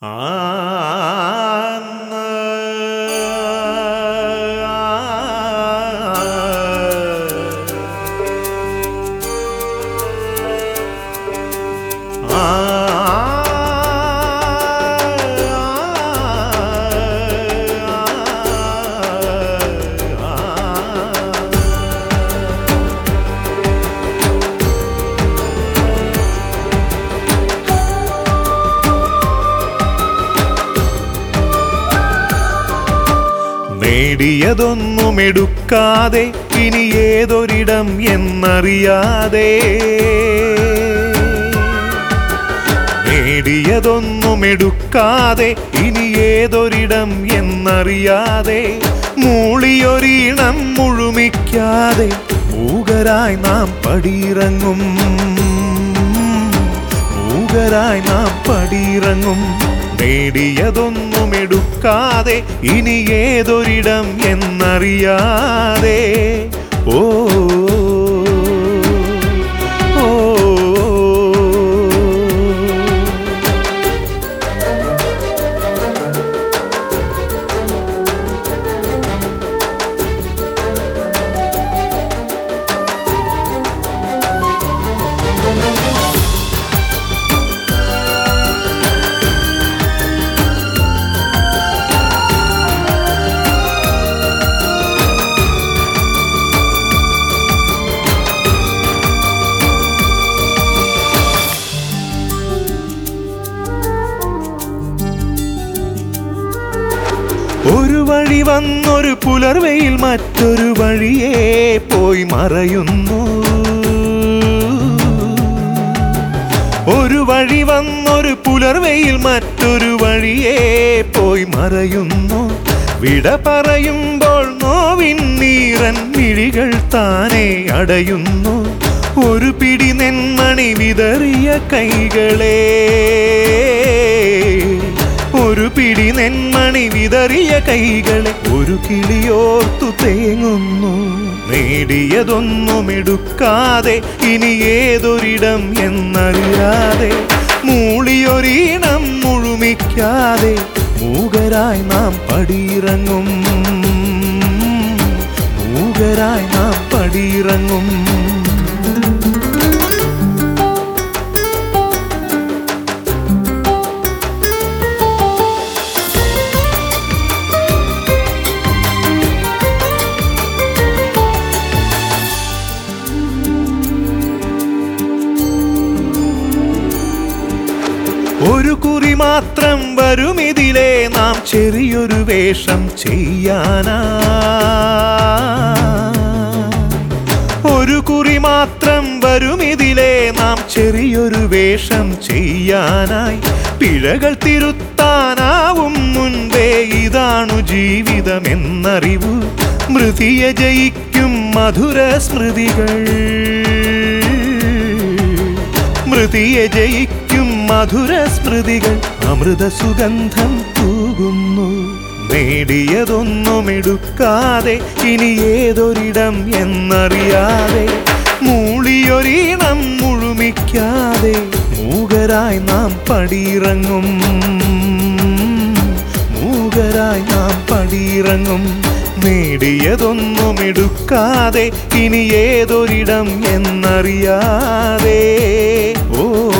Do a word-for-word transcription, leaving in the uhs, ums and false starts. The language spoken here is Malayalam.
നേടിയതൊന്നുമെടുക്കാതെ ഇനി ഏതൊരിടം എന്നറിയാതെ നേടിയതൊന്നുമെടുക്കാതെ ഇനി ഏതൊരിടം എന്നറിയാതെ മൂളിയൊരീണം മുഴുമിക്കാതെ മൂകരായി നാം പടിയിറങ്ങും മൂകരായി നാം പടിയിറങ്ങും നേടിയതൊന്നുമെടുക്കാതെ ഇനി ഏതൊരിടം എന്നറിയാതെ ഓ ഓ ഒരു വഴി വന്നൊരു പുലർവെയിൽ മറ്റൊരു വഴിയേ പോയി മറയുന്നു ഒരു വഴി വന്നൊരു പുലർവെയിൽ മറ്റൊരു വഴിയേ പോയി മറയുന്നു വിട പറയുമ്പോൾ നോവിൻ നീറൻ മിഴികൾ താനെ അടയുന്നു ഒരു പിടി നെന്മണി വിതറിയ കൈകളെ ഒരു പിടി നെന്മണി വിതറിയ കൈകളെ ഒരു കിളിയോർത്തു തേങ്ങുന്നു നേടിയതൊന്നുമെടുക്കാതെ ഇനി ഏതൊരിടം എന്നറിയാതെ മൂളിയൊരീണം മുഴുമിക്കാതെ മൂകരായി നാം പടിയിറങ്ങും മൂകരായി നാം പടിയിറങ്ങും ഒരു കുറി മാത്രം വരുമിതിലെ നാം ചെറിയൊരു വേഷം ചെയ്യാനാ ഒരു കുറി മാത്രം വരുമിതിലെ നാം ചെറിയൊരു വേഷം ചെയ്യാനായി പിഴകൾ തിരുത്താനാവും മുൻപേ ഇതാണു ജീവിതമെന്നറിവു മൃതിയെ ജയിക്കും മധുര സ്മൃതികൾ മൃതിയെ ജയിക്കും മധുര സ്മൃതികൾ അമൃത സുഗന്ധം തൂകുന്നു നേടിയതൊന്നുമെടുക്കാതെ ഇനി ഏതൊരിടം എന്നറിയാതെ മൂളിയൊരീണം മുഴുമിക്കാതെ മൂകരായി നാം പടിയിറങ്ങും മൂകരായി നാം പടിയിറങ്ങും നേടിയതൊന്നുമെടുക്കാതെ ഇനി ഏതൊരിടം എന്നറിയാതെ ഓ